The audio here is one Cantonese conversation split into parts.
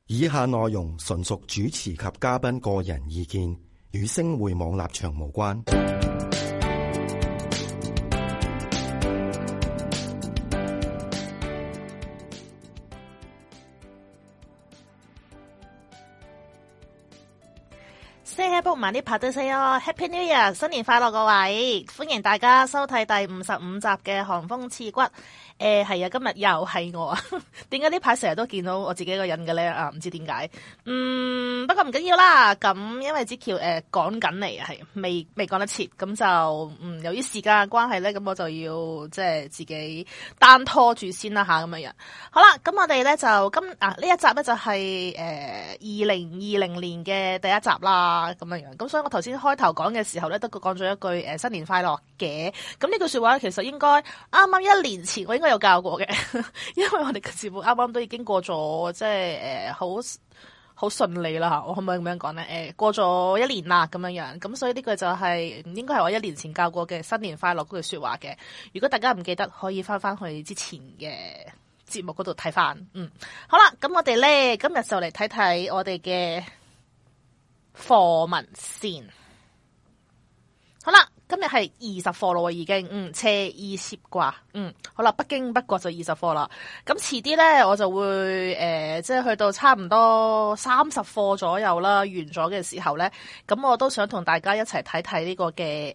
以下內容純屬主持及嘉賓個人意見，與星匯網立場無關。 새해 복 많이 받으세요. Happy New Year， 新年快樂各位，歡迎大家收睇第55集嘅寒風刺骨。係啊，今日又係我啊，點解呢排成日都見到我自己一個人嘅咧？啊，唔知點解。不過唔緊要啦，咁因為子喬趕緊嚟啊，係未趕得切，咁就由於時間嘅關係咧，咁我就要即係自己單拖住先啦吓，咁樣樣。好啦，咁我哋咧就呢一集咧就係2020年嘅第一集啦，咁樣樣。咁所以我頭先開頭講嘅時候咧，都講咗一句新年快樂嘅。咁呢句說話咧，其實應該啱啱1年前我應該有教過嘅，因為我哋嘅節目啱啱都已經過咗，即係好順利啦吓，我可唔可以咁樣講咧？過咗1年啦，咁樣樣，咁所以呢句就係應該係我1年前教過嘅新年快樂嗰句說話嘅。如果大家唔記得，可以翻去之前嘅節目嗰度睇翻。好啦，咁我哋咧今日就嚟睇睇我哋嘅課文先。好啦。今日係20課咯，已經斜20卦，好啦，不經不覺就20課啦。咁遲啲咧，我就會即係去到差唔多30課左右啦，完咗嘅時候咧，咁我都想同大家一齊睇睇呢個嘅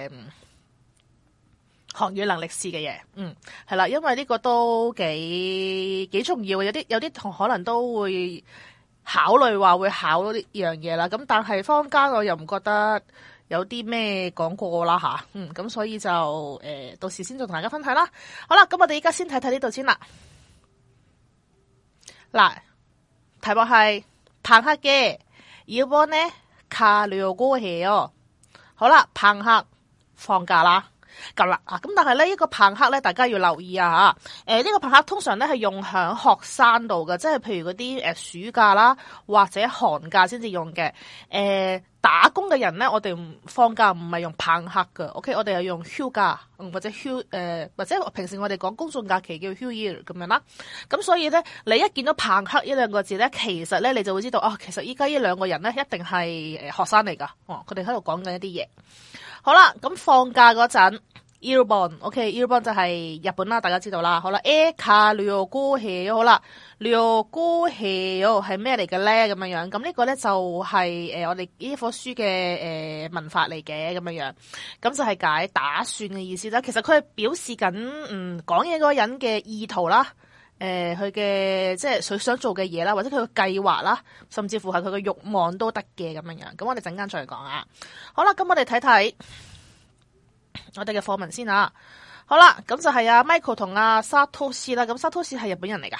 學語能力試嘅嘢，係啦，因為呢個都幾重要嘅，有啲同可能都會考慮話會考呢樣嘢啦。咁但係坊間我又唔覺得有啲咩講過啦吓，咁所以就到時先再同大家分享啦。好啦，咁我哋依家先睇睇呢度先啦。嗱，題目係朋克嘅要幫呢卡聊過氣哦。好啦，朋克放假啦，咁啦啊，咁但係咧呢個朋克咧，大家要留意啊吓。呢個朋克通常咧係用響學生度嘅，即係譬如嗰啲暑假啦或者寒假先至用嘅。打工嘅人咧，我哋放假唔係用朋克㗎 ，OK， 我哋係用休假，或者或者平時我哋講公眾假期叫休year咁樣啦。咁所以咧，你一見到朋克呢兩個字咧，其實咧你就會知道其實依家呢兩個人咧一定係學生嚟噶，佢哋喺度講緊一啲嘢。好啦，咁放假嗰陣。Ilbon，OK，Ilbon 就係日本啦，大家知道啦。好啦，卡聊過氣，好啦，聊過氣係咩嚟嘅咧？咁樣樣，咁呢個咧就係我哋呢課書嘅文法嚟嘅咁樣樣，咁就係解打算嘅意思啦。其實佢係表示緊講嘢嗰個人嘅意圖啦，佢嘅即係佢想做嘅嘢啦，或者佢嘅計劃啦，甚至乎係佢嘅慾望都得嘅咁樣樣。咁我哋陣間再講啊。好啦，咁我哋睇睇我哋嘅課文先啊。好啦，咁就係Michael 同Satoshi啦。咁Satoshi係日本人嚟噶。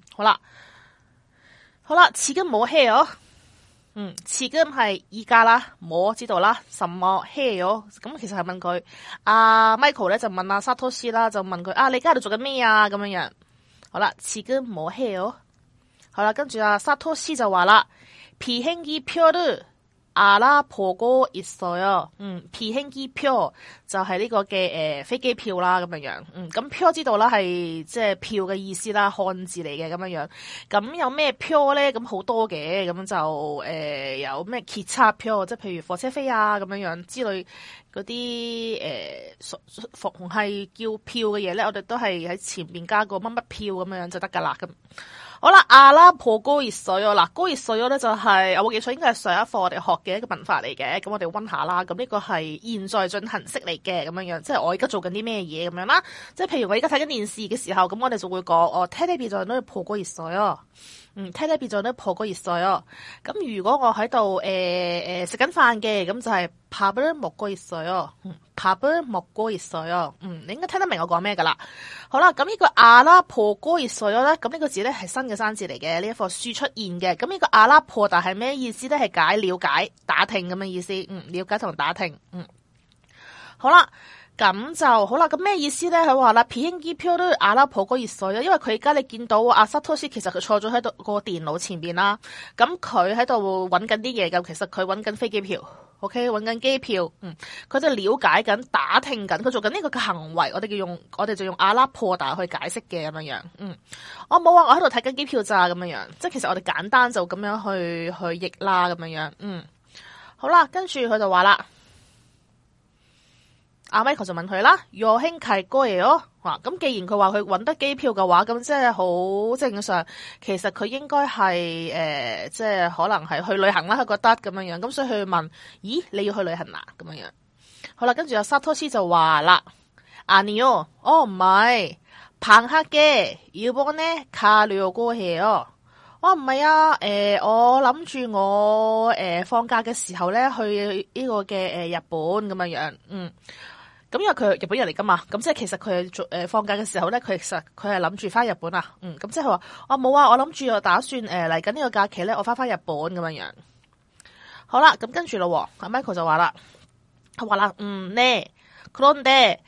好啦，지금 뭐 해요？지금係依家啦，我知道啦，什麼해요？咁其實係問佢Michael 咧就問Satoshi啦，就問佢你而家喺度做緊咩啊？咁樣樣。好啦，지금 뭐 해요？好啦，跟住Satoshi就話啦，비행기표를 알아보고 있어요。비행기 표就係呢個嘅飛機票啦，咁樣樣。咁표知道啦，係即係票嘅意思啦，漢字嚟嘅咁樣樣。咁有咩표咧？咁好多嘅，咁就有咩기차표，即係譬如火車飛啊咁樣樣之類嗰啲逢係叫票嘅嘢咧，我哋都係喺前面加個乜乜票咁樣樣就得噶啦咁。好啦，알아보고 있어요啦，알아보고 있어요咧就係我冇記錯，應該係上一課我哋學嘅一個文法嚟嘅，咁我哋溫下啦。咁呢個係現在進行式嚟嘅，咁樣樣，即係我而家做緊啲咩嘢咁樣啦。即係譬如我而家睇緊電視嘅時候，咁我哋就會講텔레비전을 보고 있어요。텔레비전을 보고 있어요。咁如果我喺度食緊飯嘅，咁就係밥을 먹고 있어요。밥을 먹고 있어요。你應該聽得明我講咩噶啦。好啦，咁呢個알아보고 있어요咧，咁呢個字咧係新嘅生字嚟嘅，呢一課書出現嘅。咁呢個알아보다係咩意思咧？係了解、打聽咁嘅意思。了解同打聽。好啦。 咁就好啦，咁咩意思咧？佢話啦，비행기표를 알아보고 있어요。因為佢而家你見到阿沙托斯其實佢坐咗喺度個電腦前邊啦，咁佢喺度揾緊啲嘢咁，其實佢揾緊飛機票 ，OK， 揾緊機票，佢就了解緊、打聽緊，佢做緊呢個嘅行為，我哋就用阿拉破達去解釋嘅咁樣，我冇話我喺度睇緊機票咋咁樣，即係其實我哋簡單就咁樣去譯啦咁樣，好啦，跟住佢就話啦。阿 Michael 就問佢啦，若兄契哥嘢咯，咁既然佢話佢揾得機票嘅話，咁即係好正常。其實佢應該係即係可能係去旅行啦，佢覺得咁樣，咁所以佢問，咦，你要去旅行啊？咁樣，好啦，跟住阿沙托斯就話啦，아니요，唔係，방학에 일본에 가려고 해요。我唔係啊，我諗住我放假嘅時候咧去呢個嘅日本咁樣，咁因為佢係日本人嚟噶嘛，咁即係其實佢係做放假嘅時候咧，佢係諗住翻日本啊，咁即係話我冇啊，我諗住我打算嚟緊呢個假期咧，我翻日本咁樣。好啦，咁跟住咯，阿 Michael 就話啦，佢話啦，네，그런데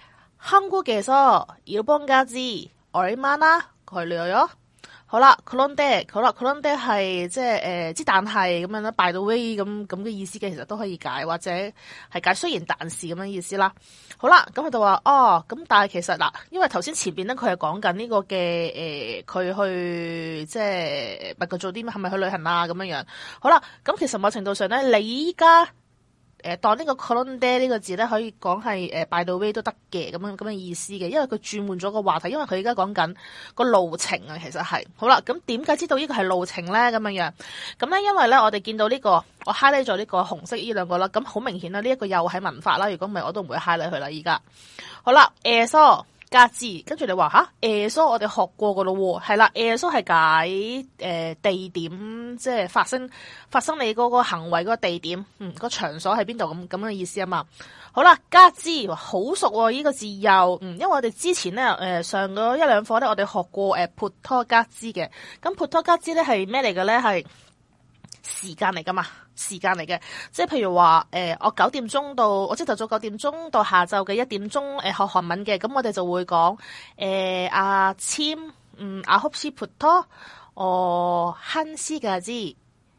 한국에서 일본까지 얼마나 걸려요？好啦，그런데係即係之但係咁樣啦 ，by the way 咁嘅意思嘅，其實都可以解，或者係解雖然但是咁樣意思啦。好啦，咁佢就話咁但係其實嗱，因為頭先前邊咧佢係講緊呢個嘅佢去即係問佢做啲咩，係咪去旅行啊咁樣。好啦，咁其實某程度上咧，你依家當呢個 그런데呢個字咧，可以講係by the way都得嘅咁嘅意思嘅，因為佢轉換咗個話題，因為佢而家講緊個路程啊，其實係好啦。咁點解知道呢個係路程咧？咁樣，咁咧因為咧我哋見到呢個我 highlight 咗呢個紅色呢兩個啦，咁好明顯啦，呢一個又係文法啦。如果唔係我都唔會 highlight 佢啦。依家好啦，에서加字，跟住你話吓，에서我哋學過噶咯喎，係啦，에서係解地點，即係發生你嗰個行為嗰個地點，個場所喺邊度咁嘅意思啊嘛。好啦，加字好熟喎，呢個字又，因為我哋之前咧上嗰一兩課咧，我哋學過พุทธ加字嘅，咁พุทธ加字咧係咩嚟嘅咧？係時間嚟噶嘛，時間嚟嘅，即係譬如話我9點鐘到，我朝頭早9點鐘到下晝嘅1點鐘學韓文嘅，咁我哋就會講아침9시부터 1시까지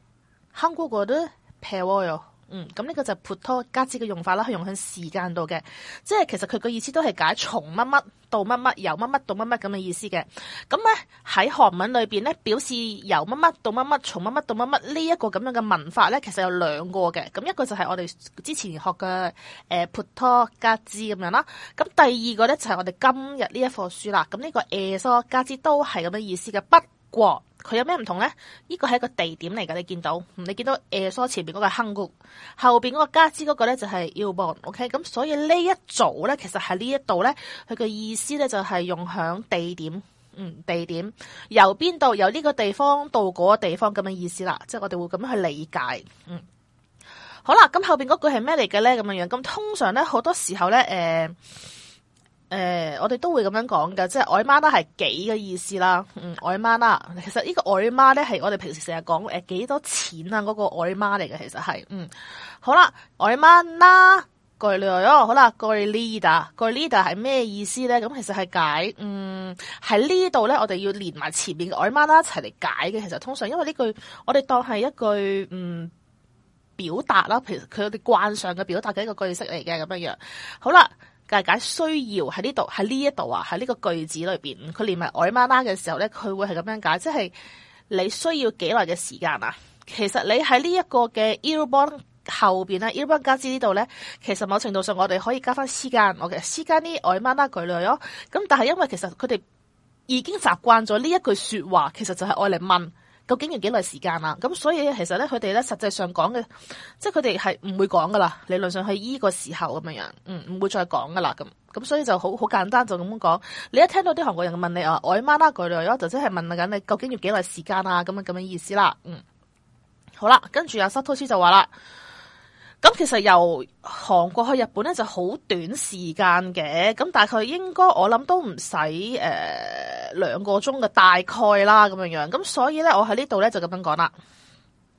한국어를 배워요。咁呢個就係พุทธ加字嘅用法啦，係用喺時間度嘅，即係其實佢個意思都係解從乜乜到乜乜，由乜乜到乜乜咁嘅意思嘅。咁咧喺韓文裏邊咧，表示由乜乜到乜乜，從乜乜到乜乜呢一個咁樣嘅文法咧，其實有兩個嘅。咁一個就係我哋之前學嘅พุทธ加字咁樣啦。咁第二個咧就係我哋今日呢一課書啦。咁呢個에서加字都係咁嘅意思嘅，不過佢有咩唔同咧？呢個係一個地點嚟㗎，你見到에서前邊嗰個係한국，後邊嗰個加之嗰個咧就係일본。OK， 咁所以呢一組咧，其實喺呢一度咧，佢嘅意思咧就係用響地點，地點由邊度，由呢個地方到嗰個地方咁嘅意思啦，即係我哋會咁樣去理解。好啦，咁後邊嗰句係咩嚟嘅咧？咁樣樣，咁通常咧好多時候咧，我哋都會咁樣講嘅，即係얼마나係幾嘅意思啦。얼마나其實呢個얼마咧係我哋平時成日講幾多錢啊嗰個얼마嚟嘅，其實係好啦，얼마나 걸려요。好啦，걸리다係咩意思咧？咁其實係解喺呢度咧，我哋要連埋前面嘅얼마나一齊嚟解嘅。其實通常因為呢句我哋當係一句表達啦，其實佢哋慣常嘅表達嘅一個句式嚟嘅咁樣。好啦。解需要喺呢度，喺呢一度啊，喺呢個句子裏邊，佢連埋얼마나嘅時候咧，佢會係咁樣解，即係你需要幾耐嘅時間啊？其實你喺呢一個嘅 일본後邊咧 일본加字呢度咧，其實某程度上我哋可以加翻時間，時間呢얼마나 걸려요。咁但係因為其實佢哋已經習慣咗呢一句說話，其實就係愛嚟問。究竟要幾耐時間啊？咁所以其實咧，佢哋咧實際上講嘅，即係佢哋係唔會講噶啦。理論上係依個時候咁樣樣，唔會再講噶啦。咁所以就好簡單就咁講。你一聽到啲韓國人問你얼마나 걸려요，就即係問緊你究竟要幾耐時間啊？咁嘅意思啦。好啦，跟住阿沙托斯就話啦。咁其實由韓國去日本咧就好短時間嘅，咁大概應該我諗都唔使2個鐘嘅大概啦咁樣樣，咁所以咧我喺呢度咧就咁樣講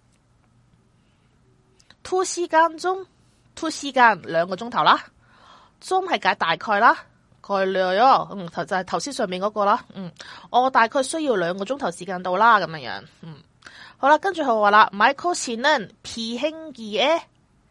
啦。2시간2 2個鐘頭啦， 中係解大概啦，概略就係頭先上面嗰個啦。我大概需要2個鐘頭時間到啦，咁樣。好啦，跟住佢話啦，Michael 씨는 비행기에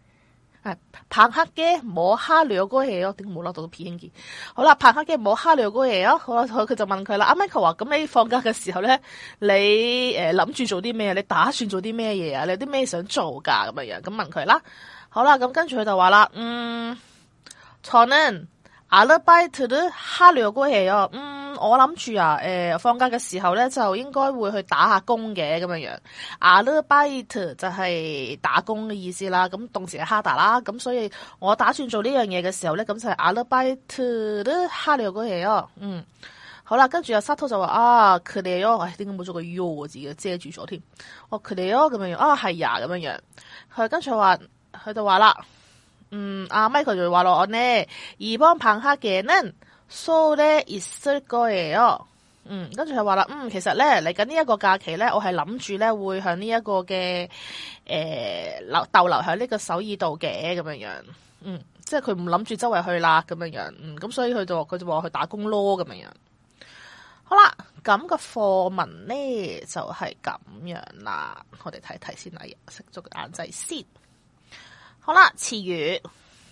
방학에 뭐 하려고 해요？點解冇攞到비행기？好啦，방학에 뭐 하려고 해요？好啦，佢就問佢啦。阿 Michael 話：咁你放假嘅時候咧，你諗住做啲咩？你打算做啲咩嘢啊？你有啲咩想做㗎？咁樣咁問佢啦。好啦，咁跟住佢就話啦，저는 아르바이트를 하려고 해요。我諗住啊，放假嘅時候咧就應該會去打下工嘅咁樣。Arbeit 就係打工嘅意思啦，咁動詞係 하다啦，咁所以我打算做呢樣嘢嘅時候咧，咁就係 아르바이트를 하려고 해요。好啦，跟住阿沙토就話그래요，點解冇咗個 yo 字嘅遮住咗添？그래요咁樣係呀咁樣。佢跟住佢就話啦，阿 Michael 就話咯，呢이번 방학에는 서울에 있을 거예요。跟住佢話啦，其實咧嚟緊呢一個假期咧，我係諗住咧會向呢一個嘅逗留喺呢個首爾度嘅咁樣。即係佢唔諗住周圍去啦咁樣。咁所以佢就話去打工咯咁樣。好啦，咁個課文咧就係咁樣啦。我哋睇睇先啦，食咗個眼仔先。好啦，詞語。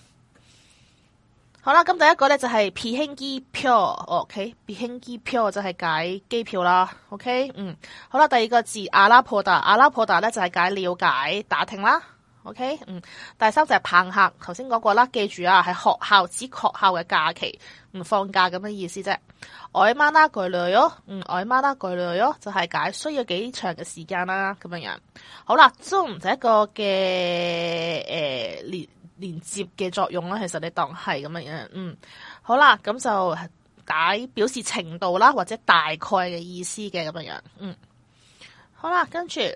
好啦，咁第一個咧就係비행기 표，OK，비행기 표就係解機票啦 ，OK，好啦，第二個字알아보다咧就係解了解、打聽啦 ，OK，第三就係방학，頭先講過啦，記住啊，係學校指學校嘅假期，放假咁嘅意思啫。얼마나 걸려요？얼마나 걸려요？就係解需要幾長嘅時間啦，咁樣。好啦，좀就一個嘅連接嘅作用啦，其實你當係咁樣。好啦，咁就解表示程度啦，或者大概嘅意思嘅咁樣。好啦，跟住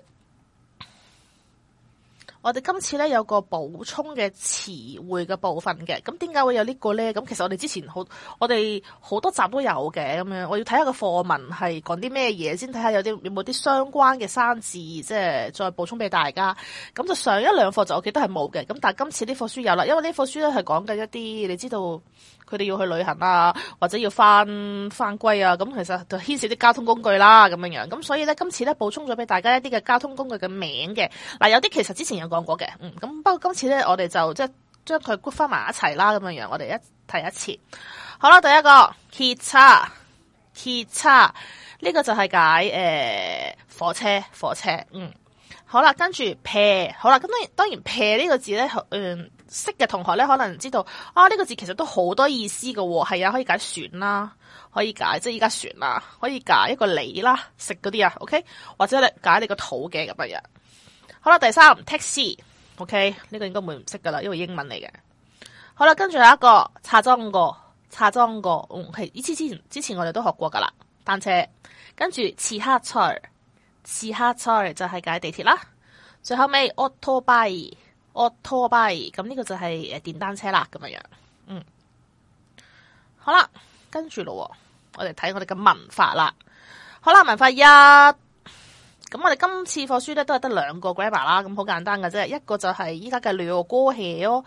我哋今次咧有個補充嘅詞彙嘅部分嘅，咁點解會有呢個咧？咁其實我哋之前我哋好多集都有嘅咁樣，我要睇下個課文係講啲咩嘢先，睇下有冇啲相關嘅生字，即係再補充俾大家。咁就上一兩課就我記得係冇嘅，咁但係今次呢課書有啦，因為呢課書咧係講緊一啲你知道佢哋要去旅行啊，或者要翻歸啊，咁其實就牽涉啲交通工具啦咁樣。咁所以咧今次咧補充咗俾大家一啲嘅交通工具嘅名嘅，嗱有啲其實之前有講過嘅，咁不過今次咧我哋就即係將佢 group 翻埋一齊啦咁樣，我哋睇一次。好啦，第一個기차呢個就係解火車，好啦，跟住배，好啦，咁當然배呢個字咧，識嘅同學咧可能知道啊，呢個字其實都好多意思㗎喎，係啊，可以解船啦，可以解即係依家船啦，可以解一個你啦，食嗰啲啊 ，OK， 或者解你個肚嘅咁樣。好啦，第三 taxi，OK， 呢個應該唔會唔識噶啦，因為英文嚟嘅。好啦，跟住有一個자전거，係之前我哋都學過噶啦，單車。跟住지하철就係解地鐵啦。最後尾otobai，咁呢個就係電單車啦咁樣。好啦，跟住咯，我哋睇我哋嘅文法啦。好啦，文法一。咁我哋今次課書咧都係得2個 grammar 啦，咁好簡單嘅啫。一個就係依家嘅려고 해요，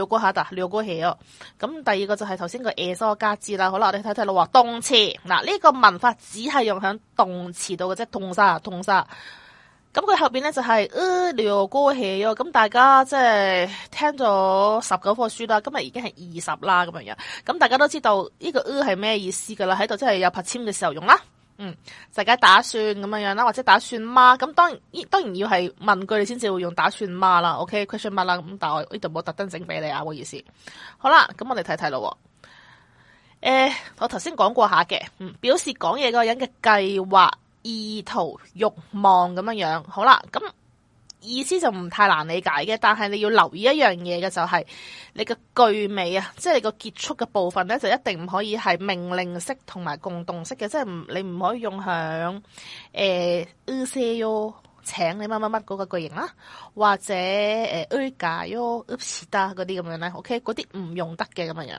咁第二個就係頭先個에서加之啦。好啦，我哋睇睇咯，動詞嗱呢個文法只係用喺動詞度嘅啫，動詞。咁佢後邊咧就係려고 해요，咁大家即係聽咗19課書啦，今日已經係20啦咁樣。咁大家都知道呢個係咩意思噶啦，喺度即係有拍籤嘅時候用啦。就解打算咁樣啦，或者打算嗎？咁當然要係問句你先至會用打算嗎啦。OK，question mark 啦。咁但係我呢度冇特登整俾你啊，唔好意思。好啦，咁我哋睇睇咯。我頭先講過下嘅，表示講嘢嗰個人嘅計劃、意圖、慾望咁樣。好啦，咁意思就唔太難理解嘅，但係你要留意一樣嘢嘅就係你嘅句尾啊，即係你個結束嘅部分咧，就一定唔可以係命令式同埋共動式嘅，即係你唔可以用響으세요請你乜乜乜嗰個句型啦，或者을까요 읍시다嗰啲咁樣咧 ，OK 嗰啲唔用得嘅咁樣。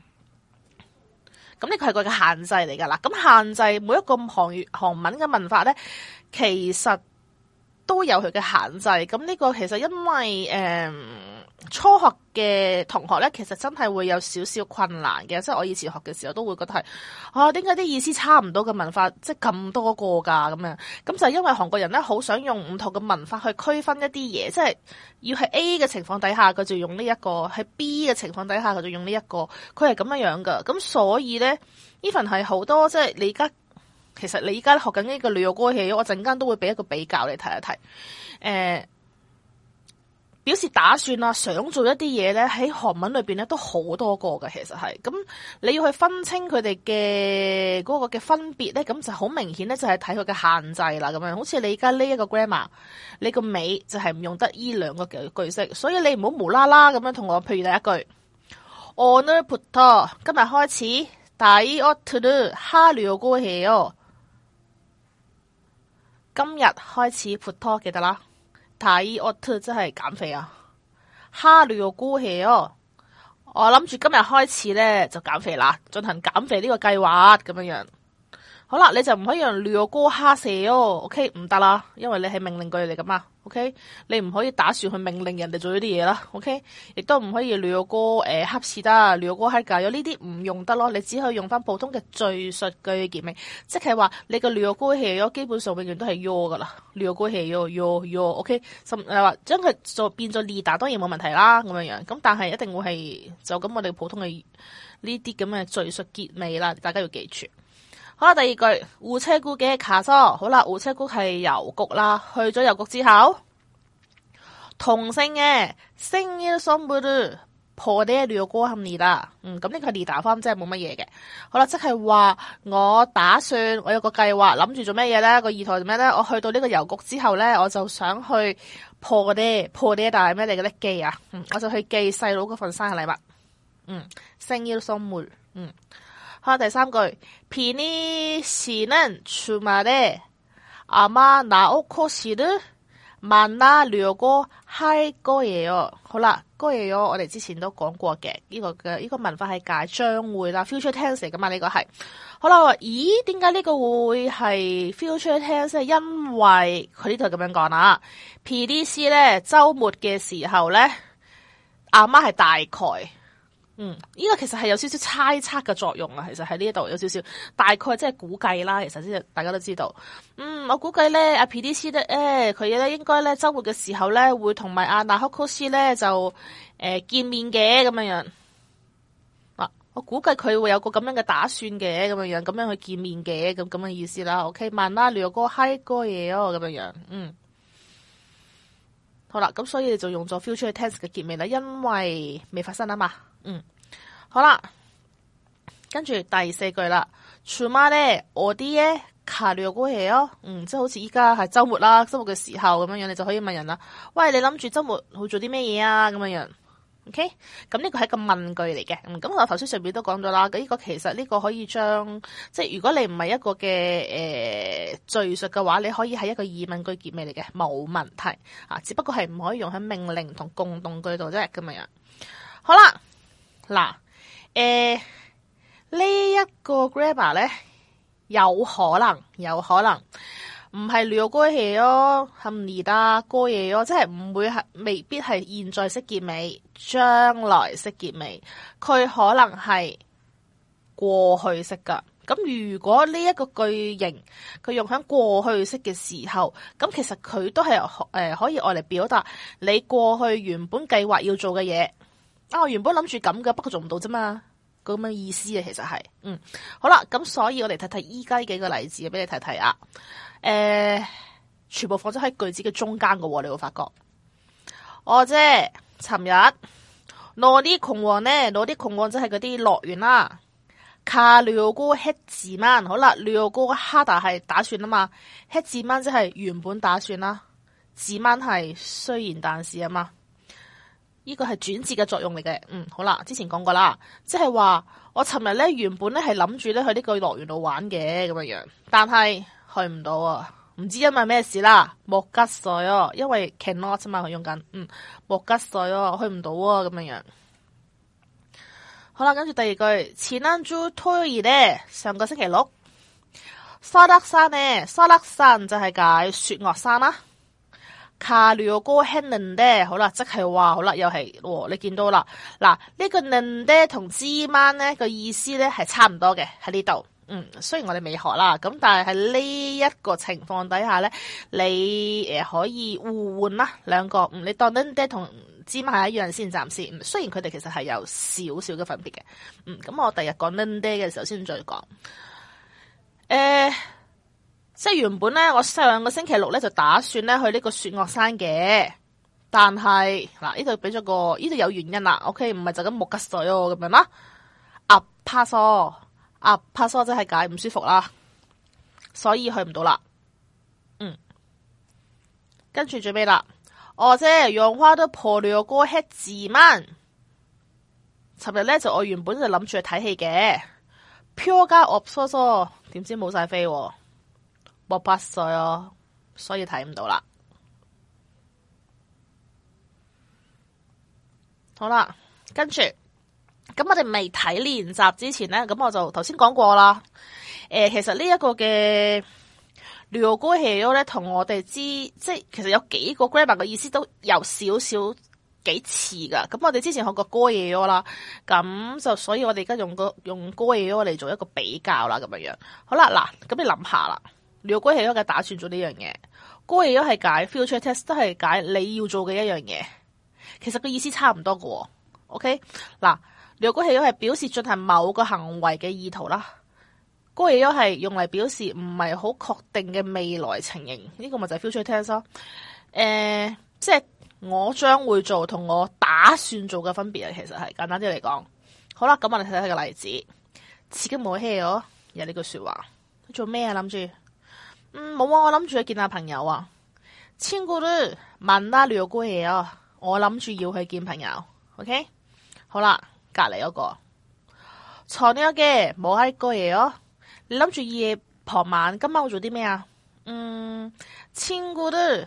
咁呢個係佢嘅限制嚟噶啦。咁限制每一個韓文嘅文法咧，其實都有佢嘅限制，咁呢個其實因為初學嘅同學咧，其實真係會有少少困難嘅，即係我以前學嘅時候都會覺得係點解啲意思差唔多嘅文化，即係咁多個㗎咁樣？咁就係因為韓國人咧好想用唔同嘅文化去區分一啲嘢，即係要係 A 嘅情況底下，佢就用呢一個；係 B 嘅情況底下，佢就用呢一個。佢係咁樣樣㗎。咁所以咧，even係好多即係其實你而家學緊呢個旅遊歌戲，我陣間都會俾一個比較你睇一睇。表示打算啊，想做一啲嘢咧，喺韓文裏邊咧都好多個嘅，其實係咁你要去分清佢哋嘅嗰個嘅分別咧，咁就好明顯咧，就係睇佢嘅限制啦。咁樣好似你而家呢一個 grammar， 你個尾就係唔用得依兩個嘅句式，所以你唔好無啦啦咁樣同我，譬如第一句오늘부터今日開始다이어트를 하려고 해요。今日開始부터記得啦。다이어트即係減肥啊，하려고 해요。我諗住今日開始咧就減肥啦，進行減肥呢個計劃咁樣樣。好啦，你就唔可以用려고 하세요，OK 唔得啦，因為你係命令句嚟噶嘛 ，OK 你唔可以打算去命令人哋做呢啲嘢啦 ，OK 亦都唔可以려고 합시다，려고 할까요呢啲唔用得咯，你只可以用翻普通嘅敘述句結尾，即係話你個려고 해요基本上永遠都係yo噶啦，려고 해요 yo，OK 甚至話將佢做變咗leader當然冇問題啦咁樣樣，咁但係一定會係就咁我哋普通嘅呢啲咁嘅敘述結尾啦，大家要記住。好啦，第二句우체국에 가서，好啦，우체국係郵局啦，去咗郵局之後，동생의 생일 선물을 보내려고 합니다。咁呢個係leader form，即係冇乜嘢嘅。好啦，即係話我打算，我有個計劃，諗住做咩嘢咧？個意圖係咩咧？我去到呢個郵局之後咧，我就想去보내，但係咩嚟嘅咧？寄啊，我就去寄細佬嗰份生日禮物。생일 선물。好，第三句비니 씨는 주말에 아마 나오코 씨를 만나려고 할 거예요。好啦，거예요我哋之前都講過嘅，呢個文法係解將會啦 ，future tense 嚟噶嘛，呢個係。好啦，咦，點解呢個會係 future tense？ 因為佢呢度咁樣講啦，비니씨咧週末嘅時候咧，阿媽係大概。呢個其實係有少少猜測嘅作用啊，其實喺呢度有少少大概即係估計啦，其實先大家都知道。我估計咧阿 PDC 咧，佢咧應該咧週末嘅時候咧會同埋阿나호코씨咧就見面嘅咁樣樣。我估計佢會有個咁樣嘅打算嘅咁樣樣，咁樣去見面嘅咁嘅意思啦。OK，만나려고 할 거예요咁樣樣。好啦，咁所以就用咗 future tense 嘅結尾啦，因為未發生啊嘛。好啦，跟住第四句啦。주말에 어디에 가려고 해요？即係好似依家係周末啦，周末嘅時候咁樣樣，你就可以問人啦。喂，你諗住周末去做啲咩嘢啊？咁樣樣 ，OK？咁呢個係一個問句嚟嘅。咁我頭先上面都講咗啦。呢個其實呢個可以將，即係如果你唔係一個嘅敘述嘅話，你可以係一個疑問句結尾嚟嘅，冇問題啊。只不過係唔可以用喺命令同共動句度啫，咁樣樣。好啦。嗱，呢一個 grammar 咧，有可能唔係려고 해요 합니다過嘢咯，即係唔會係未必係現在式結尾，將來式結尾，佢可能係過去式噶。咁如果呢一個句型佢用喺過去式嘅時候，咁其實佢都係可以愛嚟表達你過去原本計劃要做嘅嘢。我原本諗住咁嘅，不過做唔到啫嘛，咁嘅意思啊，其實係，好啦，咁所以我哋睇睇依家幾個例子俾你睇睇啊，全部放咗喺句子嘅中間嘅，你會發覺，어제尋日놀이공원即係嗰啲樂園啦，가려고 했지만，好啦，려고 하다係打算啊嘛，했지만即係原本打算啦，지만係雖然但是啊嘛。呢個係轉折嘅作用嚟嘅，好啦，之前講過啦，即係話我尋日咧原本咧係諗住咧去呢個樂園度玩嘅咁樣樣，但係去唔到啊，唔知因為咩事啦，못 갔어요，因為 cannot 嘛佢用緊，못 갔어요去唔到啊咁樣樣。好啦，跟住第二句，지난주 토요일에上個星期六，설악산에 설악산就係解雪嶽山啦。 가려고 했는데，好啦，即係話好啦，又係你見到啦。嗱，呢個는데同지만咧個意思咧係差唔多嘅喺呢度。雖然我哋未學啦，咁但係喺呢一個情況底下咧，你可以互換啦兩個。你當는데同지만係一樣先，暫時。雖然佢哋其實係有少少嘅分別嘅。咁我第日講는데嘅時候先再講。即係原本咧，我上個星期六咧就打算咧去呢個雪嶽山嘅，但係嗱呢度俾咗個呢度有原因啦。OK， 唔係就咁木吉水咁樣啦。아파서即係解唔舒服啦，所以去唔到啦。跟住最尾啦，어제 영화도 보려고 했지만，尋日咧就我原本就諗住去睇戲嘅，표가 없어서點知冇晒飛喎。못 봤어요，所以睇唔到啦。好啦，跟住咁我哋未睇練習之前咧，咁我就頭先講過啦。其實呢一個嘅려고 해요咧，同我哋即係其實有幾個 grammar 嘅意思都有少少幾似噶。咁我哋之前學過거예요啦，咁就所以我哋而家用거예요嚟做一個比較啦，咁樣樣。好啦，嗱，咁你諗下啦。려고 해요嘅打算做呢樣嘢，거예요係解 future test 都係解你要做嘅一樣嘢，其實個意思差唔多嘅。OK， 嗱，려고 해요係表示進行某個行為嘅意圖啦，거예요係用嚟表示唔係好確定嘅未來情形，呢個咪就係 future test 咯。即係我將會做同我打算做嘅分別啊，其實係簡單啲嚟講。好啦，咁我哋睇睇個例子，지금 뭐 해요？有呢句說話，做咩啊？諗住？冇啊，我諗住去見下朋友啊。친구를 만나려고 해요。我諗住要去見朋友。OK， 好啦，隔籬嗰個저녁에 뭐 할 거예요？你諗住夜傍晚今晚會做啲咩啊？친구를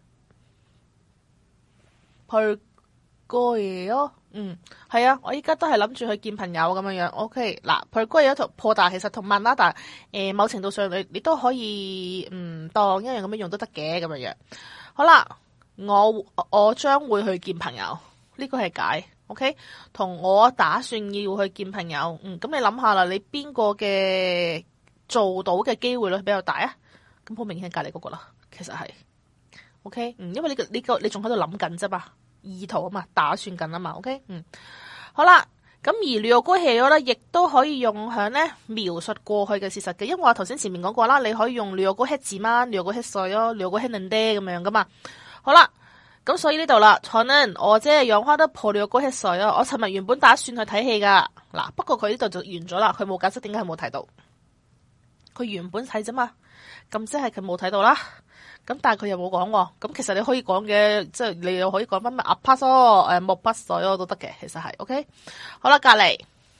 볼 거예요。係啊，我依家都係諗住去見朋友咁樣樣。OK， 嗱，볼 거예요同破大其實同問啦，但某程度上你都可以當一樣咁樣用都得嘅咁樣樣。好啦，我將會去見朋友，呢個係解。OK， 同我打算要去見朋友。咁你諗下啦，你邊個嘅做到嘅機會率比較大啊？咁好明顯係隔籬嗰個啦，其實係。OK， 因為呢個你仲喺度諗緊啫嘛。意圖啊嘛，打算緊啊嘛 ，OK， 好啦，咁而려고 해요咧，亦都可以用響咧描述過去嘅事實嘅，因為我頭先前面講過啦，你可以用려고 했지만、려고 했어요、려고 했는데咁樣噶嘛。好啦，咁所以呢度啦，저는 어제 영화도 보려고 했어요。我尋日原本打算去睇戲噶，嗱，不過佢呢度就完咗啦，佢冇解釋點解佢冇睇到，佢原本睇啫嘛，咁即係佢冇睇到啦。咁但係佢又冇講喎，咁其實你可以講嘅，即係你又可以講翻咩아파서 못 봤어요都得嘅，其實係 OK。好啦，隔離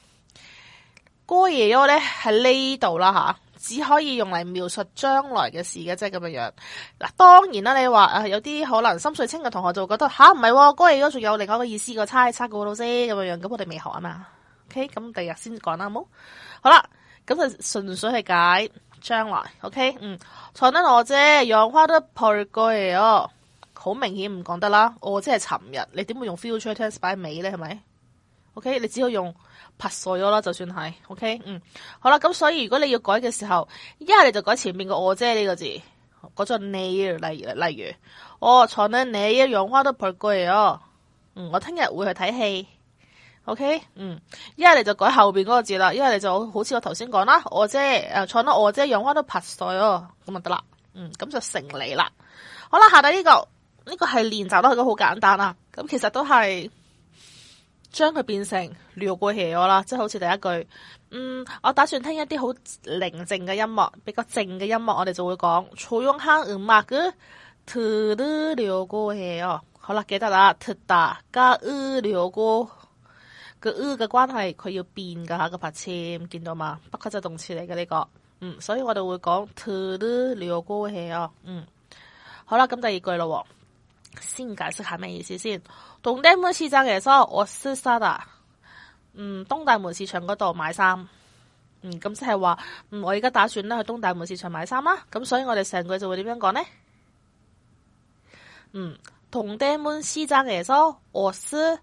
거예요咧喺呢度啦吓，只可以用嚟描述將來嘅事嘅，即係咁樣樣。嗱，當然啦，你話有啲可能心水清嘅同學就會覺得吓唔係거예요仲有另外一個意思個猜測個老師咁樣樣，咁我哋未學啊嘛。OK， 咁第日先講啦，好冇？好啦，咁就純粹係解將來 ，OK， 저는 어제 영화를 볼 거예요。好明顯唔講得啦，我即係尋日，你點會用 future tense 擺尾咧？係咪 ？OK， 你只可以用봤어요啦，就算係 OK， 好啦，咁所以如果你要改嘅時候，一係你就改前面個我啫呢個字，嗰咗내일例如，저는 내일 영화를 볼 거예요。我聽日會去睇戲。OK， 一係你就改後邊嗰個字啦，一係你就好似我頭先講啦，저는 어제 영화를 봤어요，咁就得啦，咁就成理啦。好啦，下底呢個係練習啦，佢都好簡單啦，咁其實都係將佢變成려고 해요啦，即係好似第一句，我打算聽一啲好寧靜嘅音樂，比較靜嘅音樂，我哋就會講조용한 음악을 들으려고 해요。好啦，記得啦，듣다加으려고。個嘅關係佢要變噶吓個拍簽，見到嘛？不可就動詞嚟嘅呢個，所以我哋會講들으려고 해요。好啦，咁第二句咯，先解釋下咩意思先。동대문 시장에서 옷을 사다。東大門市場嗰度買衫。咁即係話，我而家打算咧去東大門市場買衫啦。咁所以我哋成句就會點樣講呢？ 동대문 시장에서 옷을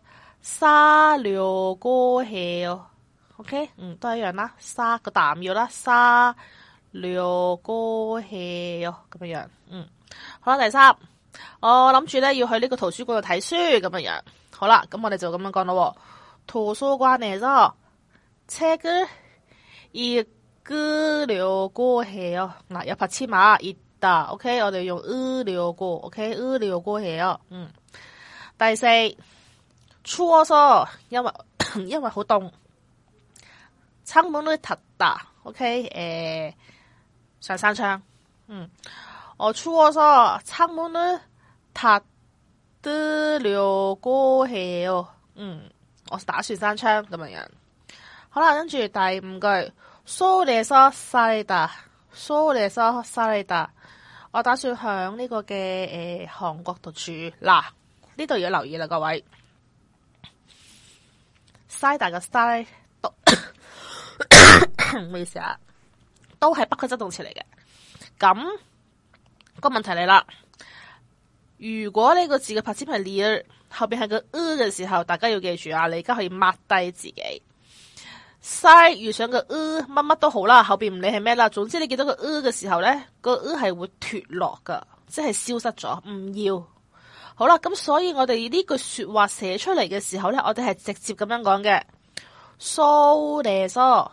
사려고 해요. OK， 都係一樣啦，沙個淡要啦，사려고 해요咁樣。好啦，第三，我諗住咧要去呢個圖書館度睇書咁樣。好啦，咁我哋就咁樣講咯。도서관에서 책을 읽으려고 해요。嗱，有받침아 있다。OK， 我哋用으려고。OK， 으려고 해요。第四，추워서因為好凍。창문을 닫다。OK， 上山窗。추워서 창문을 닫으려고 해요。我打算閂窗咁樣。好啦，跟住第五句，서울에서 살다。서울에서 살다。我打算響呢個嘅韓國度住。嗱，呢度要留意啦，各位。살다嘅살都唔好意思啊，都係不規則動詞嚟嘅。咁個問題嚟啦，如果呢個字嘅拍詞係 near 後邊係個嘅時候，大家要記住啊，你而家可以 mark 低自己。嘥遇上個乜乜都好啦，後邊唔理係咩啦，總之你見到個嘅時候咧，個係會脫落噶，即係消失咗，唔要。好啦，咁所以我哋呢句說話寫出嚟嘅時候咧，我哋係直接咁樣講嘅。서울에서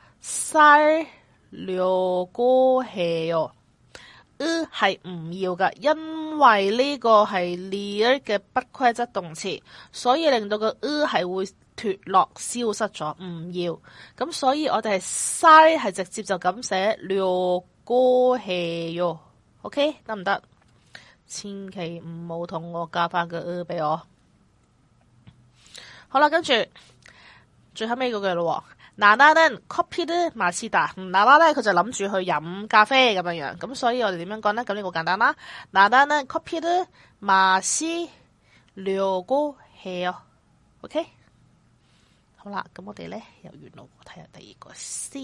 살려고 해요。係唔要噶，因為呢個係 near 嘅不規則動詞，所以令到個係會脫落消失咗，唔要。咁所以我哋係 say 係直接就咁寫려고 해요。OK， 得唔得？千祈唔好同我加翻個俾我。好啦，跟住最後尾嗰句咯。나나는 커피를 마시다。나나咧佢就諗住去飲咖啡咁樣。咁所以我哋點樣講咧？咁呢個簡單啦。나나는 커피를 마시려고 해요。OK。好啦，咁我哋咧由原路睇下第二個先。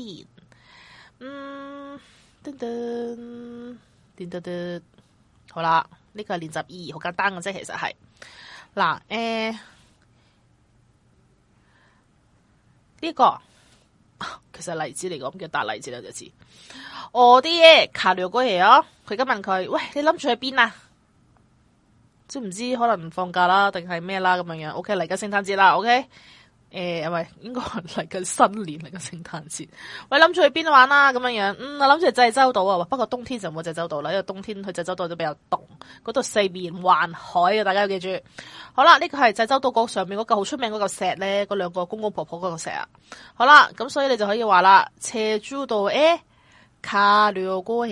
好啦，呢個係練習2，好簡單嘅啫，其實係。嗱，呢個其實係例子嚟講，叫大例子啦就知。我啲嘢가려고 해요。佢而家問佢，喂，你諗住去邊啊？知唔知可能放假啦，定係咩啦咁樣樣 ？OK， 嚟緊聖誕節啦 ，OK。喂，應該嚟緊新年嚟緊聖誕節。喂，諗住去邊玩啦？咁樣樣，我諗住去濟州島啊。不過冬天就冇濟州島啦，因為冬天去濟州島都比較凍，嗰度四面環海嘅，大家要記住。好啦，呢個係濟州島上面嗰個好出名嗰個石咧，嗰兩個公公婆婆嗰個石啊。好啦，咁所以你就可以話啦，제주도에 가려고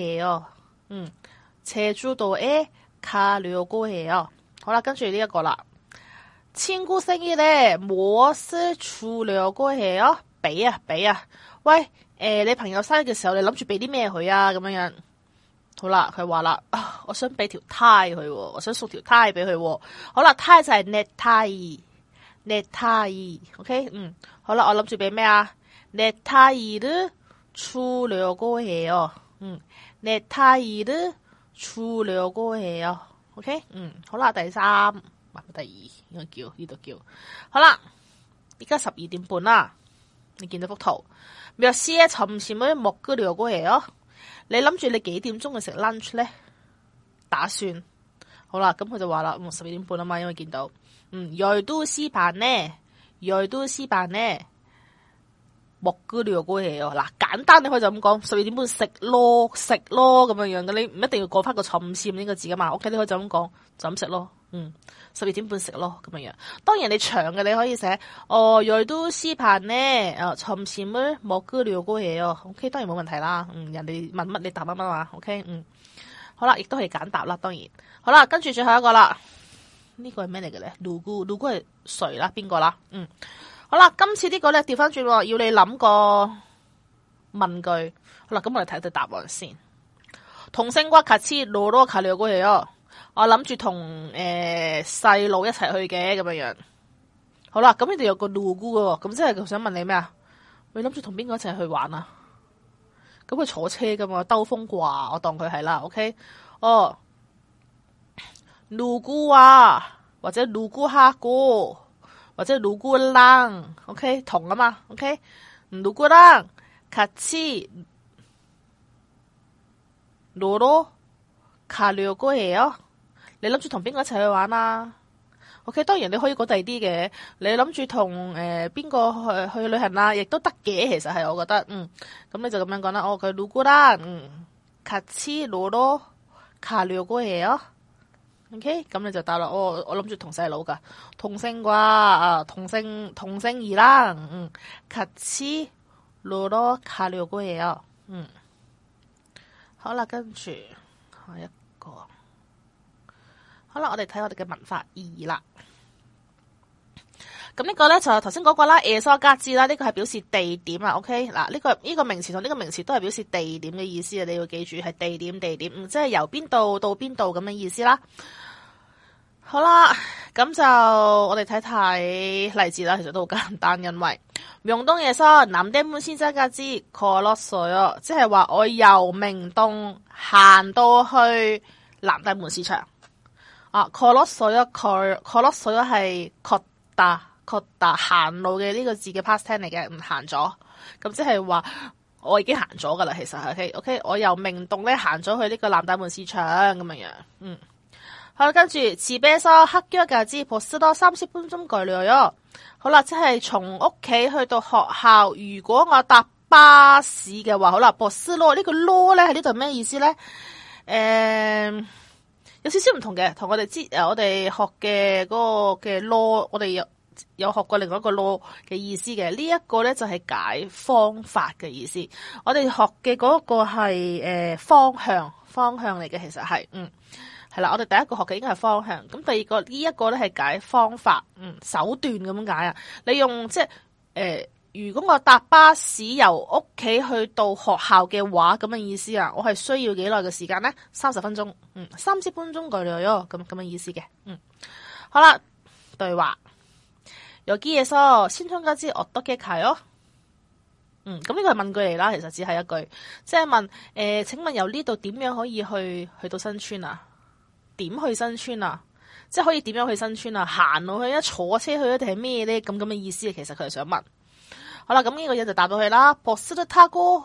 해요。제주도에 가려고 해요。好啦，跟住呢一個啦。친구 생일에 무엇을 주려고 해요？ 俾啊！喂，你朋友生日嘅時候，你諗住俾啲咩佢啊？咁樣樣。好啦，佢話啦，我想俾條呔佢，我想送條呔俾佢。好啦，呔就係넥타이。OK，好啦，我諗住俾咩啊？넥타이를 주려고 해요。넥타이를 주려고 해요。OK，好啦，第三。第二應該叫呢度叫好啦，而家12點半啦，你見到幅圖몇시에 점심을 먹으려고 해요？你諗住你幾點鐘去食 lunch 咧？打算好啦，咁佢就話啦，12點半啊嘛，因為見到12시 반에 먹으려고 해요。嗱，簡單你可以就咁講，12點半食咯咁樣樣嘅，你唔一定要講翻個점심呢個字噶嘛。OK，你可以就咁講，就咁食咯。12點半食咯咁樣樣。當然你長嘅你可以寫12시 반에 점심을 먹으려고 해요。OK， 當然冇問題啦。人哋問乜你答乜乜嘛。OK，好啦，亦都係簡答啦。當然，好啦，跟住最後一個啦。呢個係咩嚟嘅咧？누구係誰啦？邊個啦？好啦，今次呢個咧調翻轉，要你諗個問句。好啦，咁我哋睇睇答案先。동생과 같이 놀러 가려고 해요。我諗住同細路一齊去嘅咁樣樣。好啦，咁呢度有個누구喎，咁即係想問你咩啊？你諗住同邊個一齊去玩啊？咁佢坐車噶嘛，兜風啩，我當佢係啦。OK， 누구와或者누구하고或者누구랑 OK 同啊嘛 OK 누구랑 같이 놀러 가려고 해요。你諗住同邊個一齊去玩啊 ？OK， 當然你可以講第二啲嘅，你諗住同邊個去旅行啊，亦都得嘅。其實係我覺得，咁你就咁樣講啦。佢누구랑 같이 놀러 가려고 해요。OK， 咁你就答啦。我諗住同細佬噶，동생이랑 같이 놀러 가려고 해요。好啦，跟住下一個。好啦，我哋睇我哋嘅文法2啦。咁呢個咧就頭先講過啦，에서 까지啦，呢個係表示地點啊。OK， 嗱呢個名詞同呢個名詞都係表示地點嘅意思啊。你要記住係地點，即係由邊度到邊度咁嘅意思啦。好啦，咁就我哋睇睇例子啦。其實都好簡單，因為명동에서 남대문 시장까지 걸었어요，即係話我由明洞行到去南大門市場。걸었어요係걷다行路嘅呢個字嘅 past tense 嚟嘅，行咗。咁即係話我已經行咗噶啦，其實 OK， 我由明洞咧行咗去呢個南大門市場咁樣樣。好啦，跟住집에서 학교까지 버스로 30분 좀 걸려요。好啦，即係從屋企去到學校，如果我搭巴士嘅話，好啦，버스로呢個咯咧喺呢度咩意思咧？有少少唔同嘅，同我哋學嘅嗰個嘅咯，我哋有學過另外一個咯嘅意思嘅。呢一個咧就係解方法嘅意思。我哋學嘅嗰個係方向嚟嘅，其實係係啦。我哋第一個學嘅應該係方向，咁第二個呢一個咧係解方法，手段咁解啊。你用即係如果我搭巴士由屋企去到學校嘅話，咁嘅意思啊，我係需要幾耐嘅時間咧？30分鐘，30分鐘걸려요，咁嘅意思嘅。好啦，對話。여기에서 신촌까지 어떻게 가요？咁呢個係問句嚟啦，其實只係一句，即係問請問由呢度點樣可以去到新村啊？點去新村啊？即係可以點樣去新村啊？行路去啊？坐車去啊？定係咩咧？咁嘅意思，其實佢係想問。好啦，咁呢個嘢就答到去啦。버스를 타고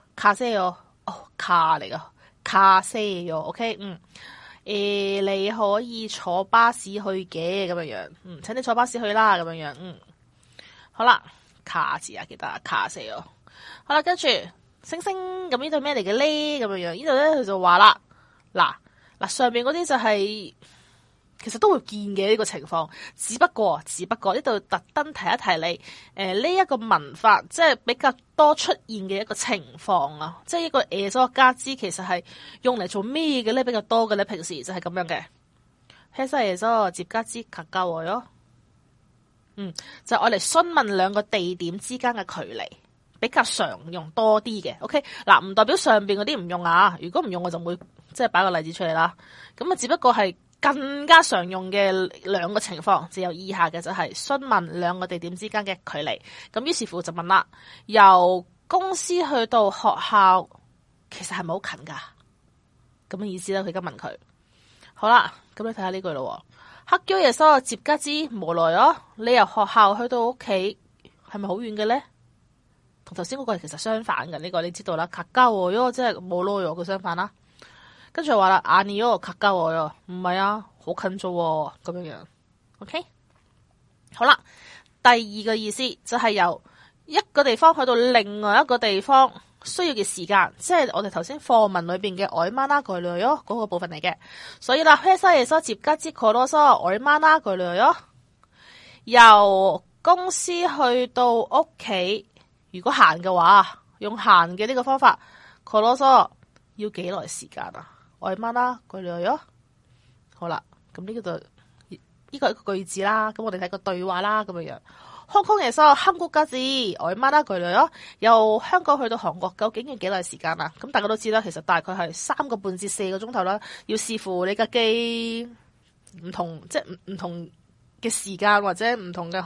가세요。卡嚟噶，가세요。OK，你可以坐巴士去嘅咁樣樣，請你坐巴士去啦咁樣樣。好啦，卡字啊，記得卡4哦。好啦，跟住星星咁呢度咩嚟嘅咧？咁樣樣呢度咧佢就話啦，嗱上面嗰啲就係其實都會見嘅呢個情況，只不過呢度特登提一提你，呢一個文法即係比較多出現嘅一個情況啊，即係一個에서 까지其實係用嚟做咩嘅咧？比較多嘅咧，平時就係咁樣嘅。회사에서 집까지 가까워요。就愛嚟詢問兩個地點之間嘅距離，比較常用多啲嘅。OK， 嗱唔代表上邊嗰啲唔用啊，如果唔用我就會即係擺個例子出嚟啦。咁啊，只不過係更加常用嘅兩個情況，只有以下嘅就係詢問兩個地點之間嘅距離。咁於是乎就問啦，由公司去到學校其實係咪好近噶？咁嘅意思啦，佢而家問佢。好啦，咁你睇下呢句咯。학교에서 집까지 멀어요？你由學校去到屋企係咪好遠嘅咧？同頭先嗰個係其實相反嘅，呢個你知道啦。가까워요即係멀어요佢相反啦。跟住話啦，아니요 가까워요，唔係啊，好近啫喎，咁樣樣。OK， 好啦，第二個意思就係由一個地方去到另外一個地方需要嘅時間，即係我哋頭先課文裏邊嘅얼마나 걸려요嗰個部分嚟嘅。所以啦，회사에서 집까지 걸어서 얼마나 걸려요？由公司去到屋企，如果行嘅話，用行嘅呢個方法，걸어서要幾耐時間啊？얼마나 걸려요？好啦，咁呢個就呢個係一個句子啦。咁我哋睇個對話啦，咁樣樣。홍콩에서 한국까지 얼마나 걸려요？由香港去到韓國究竟要幾耐時間啊？咁大家都知啦，其實大概係3個半至4個鐘頭啦。要視乎你架機唔同，即係唔同嘅時間或者唔同嘅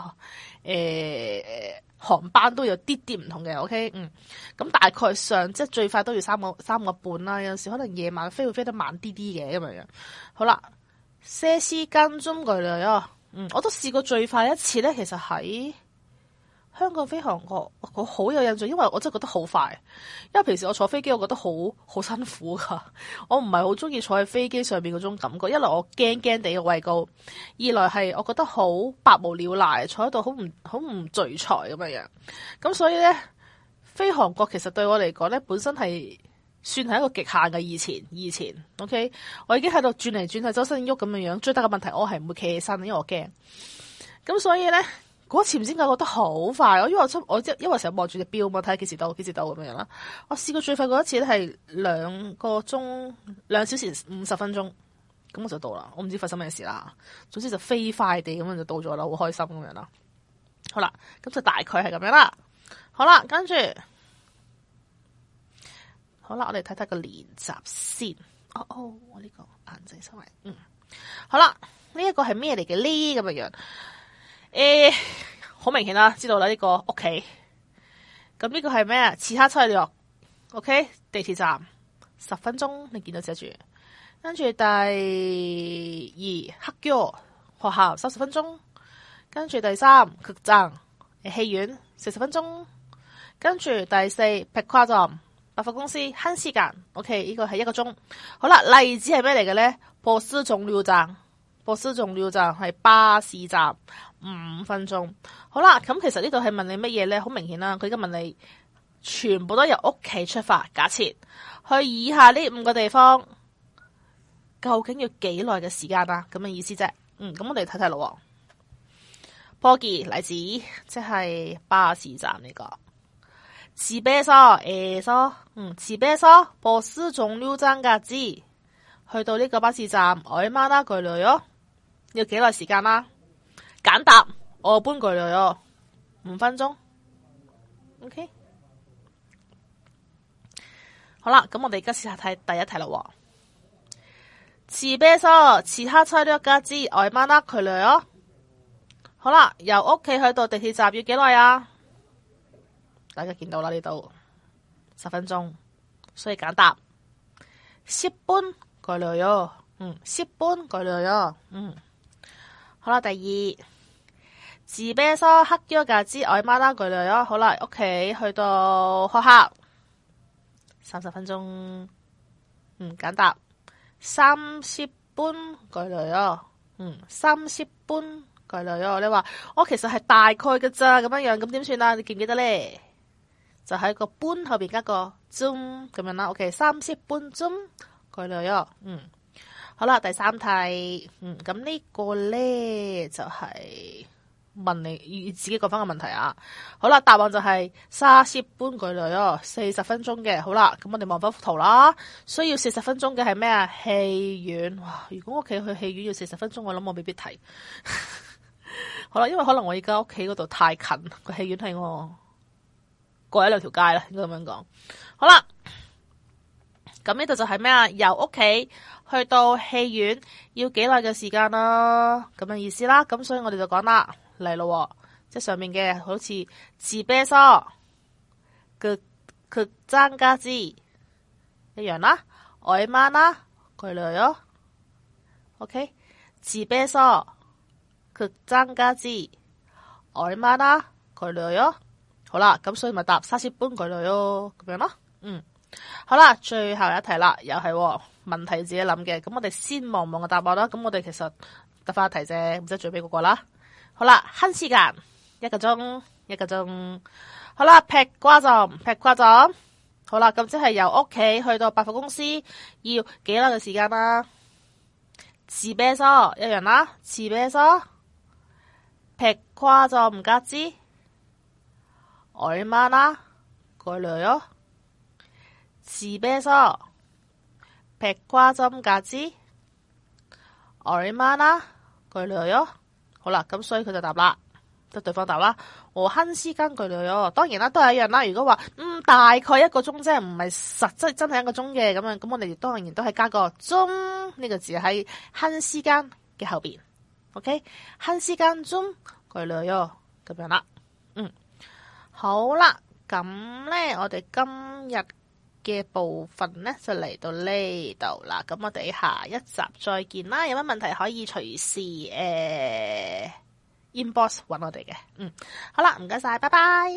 航班都有啲唔同嘅。OK， 咁大概上即係最快都要3個半啦。有陣時可能夜晚飛會飛得慢啲嘅咁樣樣。好啦 4時間鐘過嚟啊！我都試過最快一次咧，其實喺香港飛韓國，我好有印象，因為我真係覺得好快。因為平時我坐飛機，我覺得好辛苦噶，我唔係好中意坐喺飛機上面嗰種感覺。一來我驚驚地嘅畏高，二來係我覺得好百無聊賴，坐喺度好唔聚財咁樣。咁所以咧，飛韓國其實對我嚟講咧，本身係算係一個極限嘅。以前 ，OK， 我已經喺度轉嚟轉去，周身喐咁樣。最大嘅問題，我係唔會企起身，因為我驚。咁所以咧。嗰次唔知點解覺得好快，因為我成日望住隻錶嘛，睇下幾時到咁樣啦。我試過最快嗰一次咧係2小時50分鐘，咁我就到啦。我唔知發生咩事啦，總之就飛快地咁樣就到咗啦，好開心咁樣啦。好啦，咁就大概係咁樣啦。好啦，跟住好啦，我哋睇睇個練習先。我呢個眼仔收埋。好啦，呢一個係咩嚟嘅呢？咁樣。好明顯啦，知道啦，呢個屋企。咁呢個係咩啊？其他策略 ，OK， 地鐵站10分鐘，你見到寫住。跟住第2，학교學校30分鐘。跟住第3，극장戲院40分鐘。跟住第4，백화점百貨公司1시간，OK， 呢個係1個鐘。好啦，例子係咩嚟嘅咧？버스정류장係巴士站5分鐘。好啦，咁其實呢度係問你乜嘢咧？好明顯啦，佢而家問你全部都由屋企出發，假設去以下呢5個地方，究竟要幾耐嘅時間啊？咁嘅意思啫。咁我哋睇睇咯。보기例子即係巴士站呢個。집에서 버스 정류장까지去到呢個巴士站얼마나 걸려요？要幾耐時間啦？簡答5분 걸려요， 5分鐘。OK， 好啦，咁我哋而家試下睇第一題啦。집에서 지하철역까지 얼마나 걸려요？好啦，由屋企去到地鐵站要幾耐啊？大家見到啦，呢度10分鐘，所以簡答10분 걸려요。10분 걸려요。好啦，第2，집에서 학교까지 얼마나 걸려요？好啦，屋企去到學校30分鐘。簡答30분 걸려요。30분 걸려요。你話我其實係大概嘅咋，咁樣咁點算啊？你記唔記得咧？就喺個搬後邊加個鐘咁樣啦。OK， 30분 걸려요。好啦，第3題。咁呢個咧就係問你自己講翻個問題啊。好啦，答案就係40분 걸려요， 40分鐘嘅。好啦，咁我哋望翻幅圖啦。需要40分鐘嘅係咩啊？戲院。哇！如果屋企去戲院要40分鐘，我諗我未必睇。好啦，因為可能我而家屋企嗰度太近，個戲院係我過一2條街啦，應該咁樣講。好啦，咁呢度就係咩啊？由屋企去到戲院要幾耐嘅時間啦？咁嘅意思啦。咁所以我哋就講啦，嚟咯，即係上面嘅好似집에서 극장까지一樣啦。얼마나 걸려요？ OK， 집에서 극장까지 얼마나 걸려요？ 好啦，咁所以咪答40분 걸려요咁樣咯。好啦，最後一題啦，又係問題自己諗嘅。咁我哋先望個答案啦。咁我哋其實得翻一題啫，唔使最尾嗰個啦。好啦，1시간1個鐘。好啦，백화점。好啦，咁即係由屋企去到百貨公司要幾耐嘅時間啦？집에서一樣啦，집에서 백화점까지 얼마나 걸려요？ 집에서 백화점까지 얼마나 걸려요？ 好啦，咁所以佢就答啦，得對方答啦。我1시간 걸려요。當然啦，都係一樣啦。如果話大概1個鐘，即係唔係實質真係1個鐘嘅咁樣，咁我哋當然都係加個鐘呢個字喺1시간嘅後邊。OK， 1시간 걸려요咁樣啦。好啦，咁咧我哋今日嘅部分咧就嚟到呢度啦，咁我哋下一集再見啦。有乜問題可以隨時inbox 搵我哋嘅。好啦，唔該晒，拜拜。